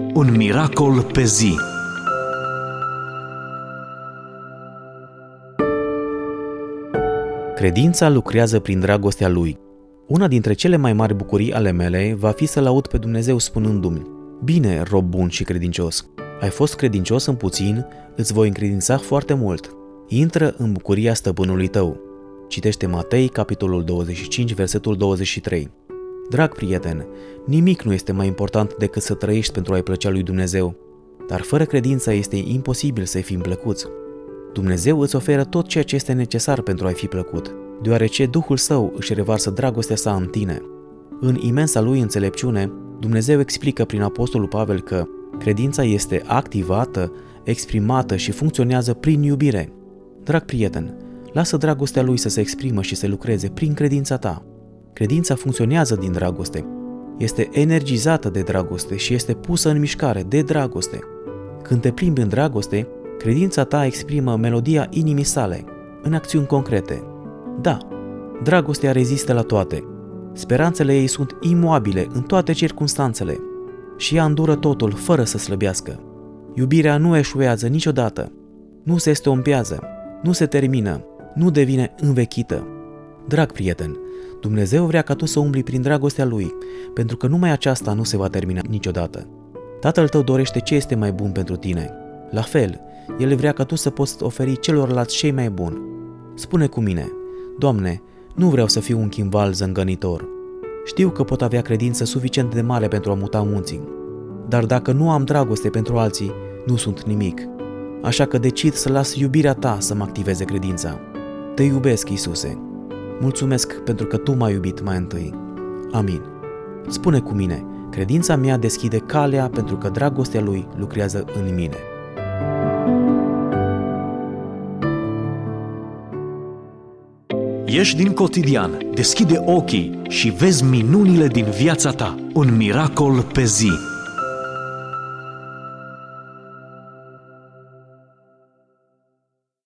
Un miracol pe zi. Credința lucrează prin dragostea Lui. Una dintre cele mai mari bucurii ale mele va fi să-L aud pe Dumnezeu spunându-mi: Bine, rob bun și credincios, ai fost credincios în puțin, îți voi încredința foarte mult. Intră în bucuria stăpânului tău. Citește Matei, capitolul 25, versetul 23. Drag prieten, nimic nu este mai important decât să trăiești pentru a-i plăcea lui Dumnezeu, dar fără credință este imposibil să-i fim plăcuți. Dumnezeu îți oferă tot ceea ce este necesar pentru a-i fi plăcut, deoarece Duhul Său își revarsă dragostea sa în tine. În imensa lui înțelepciune, Dumnezeu explică prin apostolul Pavel că credința este activată, exprimată și funcționează prin iubire. Drag prieten, lasă dragostea Lui să se exprimă și să lucreze prin credința ta. Credința funcționează din dragoste, este energizată de dragoste și este pusă în mișcare de dragoste. Când te plimbi în dragoste, credința ta exprimă melodia inimii sale, în acțiuni concrete. Da, dragostea rezistă la toate. Speranțele ei sunt imoabile în toate circunstanțele și ea îndură totul fără să slăbească. Iubirea nu eșuează niciodată, nu se estompează, nu se termină, nu devine învechită. Drag prieten, Dumnezeu vrea ca tu să umbli prin dragostea Lui, pentru că numai aceasta nu se va termina niciodată. Tatăl tău dorește ce este mai bun pentru tine. La fel, El vrea ca tu să poți oferi celorlalți cei mai buni. Spune cu mine: Doamne, nu vreau să fiu un chimval zângănitor. Știu că pot avea credință suficient de mare pentru a muta munții, dar dacă nu am dragoste pentru alții, nu sunt nimic. Așa că decid să las iubirea ta să mă activeze credința. Te iubesc, Iisuse. Mulțumesc pentru că tu m-ai iubit mai întâi. Amin. Spune cu mine: credința mea deschide calea pentru că dragostea Lui lucrează în mine. Ieși din cotidian, deschide ochii și vezi minunile din viața ta. Un miracol pe zi.